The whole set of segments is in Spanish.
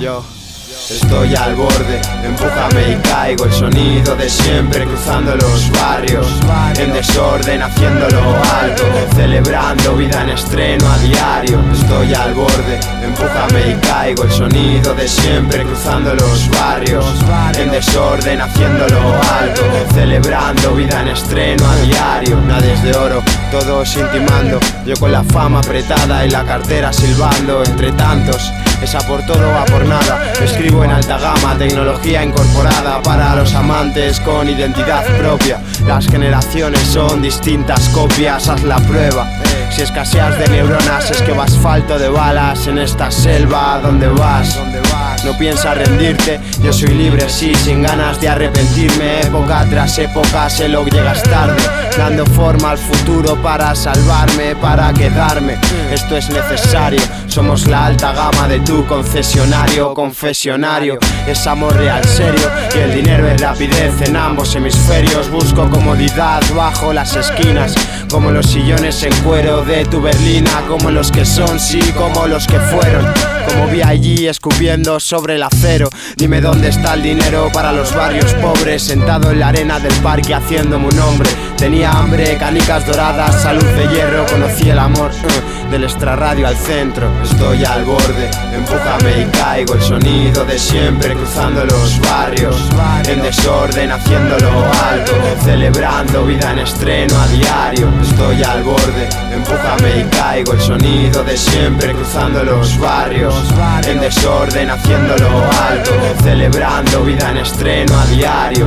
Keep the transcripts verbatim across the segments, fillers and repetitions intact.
Yo estoy al borde, empújame y caigo. El sonido de siempre cruzando los barrios, en desorden haciéndolo alto, celebrando vida en estreno a diario. Estoy al borde, empújame y caigo. El sonido de siempre cruzando los barrios, en desorden haciéndolo alto, celebrando vida en estreno a diario. Nadie es de oro, todos intimando, yo con la fama apretada y la cartera silbando. Entre tantos, esa por todo va por nada. Escribo en alta gama, tecnología incorporada para los amantes con identidad propia. Las generaciones son distintas copias, haz la prueba. Si escaseas de neuronas es que vas falto de balas en esta selva. ¿Dónde vas? No piensas rendirte, yo soy libre, sí, sin ganas de arrepentirme. Época tras época sé lo que llegas tarde, dando forma al futuro para salvarme, para quedarme. Esto es necesario, somos la alta gama de tu concesionario, confesionario. Es amor real, serio, y el dinero es rapidez en ambos hemisferios. Busco comodidad bajo las esquinas, como los sillones en cuero de tu berlina, como los que son, sí, como los que fueron. Como vi allí escupiendo sobre el acero. Dime dónde está el dinero para los barrios pobres. Sentado en la arena del parque haciéndome un hombre. Tenía hambre, canicas doradas, salud de hierro. Conocí el amor uh, del extrarradio al centro. Estoy al borde, empújame y caigo. El sonido de siempre cruzando los barrios, en desorden haciéndolo alto, celebrando vida en estreno a diario. Estoy al borde, empújame y caigo. El sonido de siempre cruzando los barrios, en desorden haciéndolo alto, celebrando vida en estreno a diario.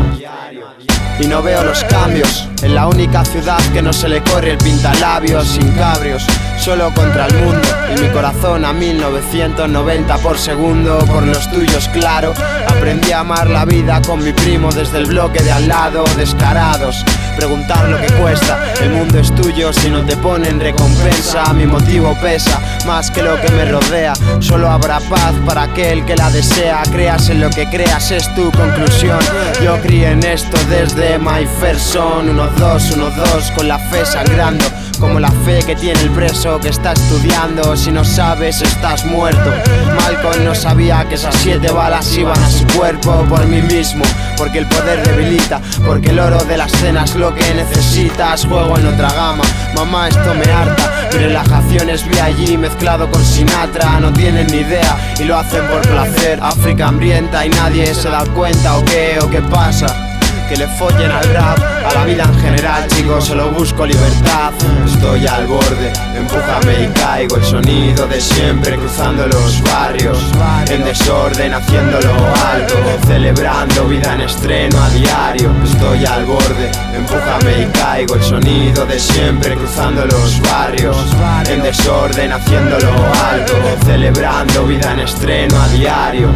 Y no veo los cambios en la única ciudad que no se le corre el pintalabios, sin cabrios, solo contra el mundo. Y mi corazón a mil novecientos noventa por segundo, por los tuyos claro. Aprendí a amar la vida con mi primo desde el bloque de al lado. Descarados, preguntar lo que cuesta. El mundo es tuyo si no te ponen recompensa. Mi motivo pesa más que lo que me rodea. Solo habrá paz para aquel que la desea. Creas en lo que creas, es tu conclusión. Yo crié en esto desde my first son. Uno, dos, uno, dos, con la fe sangrando, como la fe que tiene el preso que está estudiando. Si no sabes, estás muerto. Malcolm no sabía que esas siete balas iban a su cuerpo. Por mí mismo, porque el poder debilita, porque el oro de la escena es lo que necesitas. Juego en otra gama, mamá, esto me harta. Mi relajación es V I G mezclado con Sinatra. No tienen ni idea y lo hacen por placer. África hambrienta y nadie se da cuenta. ¿O qué? ¿O qué pasa? Que le follen al rap, a la vida en general, chicos, solo busco libertad. Estoy al borde, empújame y caigo. El sonido de siempre cruzando los barrios, en desorden haciéndolo alto, celebrando vida en estreno a diario. Estoy al borde, empújame y caigo. El sonido de siempre cruzando los barrios, en desorden haciéndolo alto, celebrando vida en estreno a diario.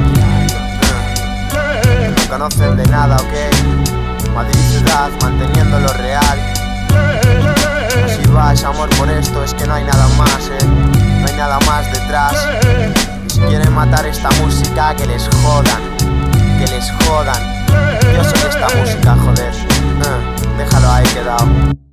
No conocen de nada, ¿ok? Madrid ciudad, manteniendo lo real. Así va, es amor por esto, es que no hay nada más, eh. No hay nada más detrás. Y si quieren matar esta música, que les jodan, que les jodan. Yo soy esta música, joder. uh, Déjalo ahí quedado.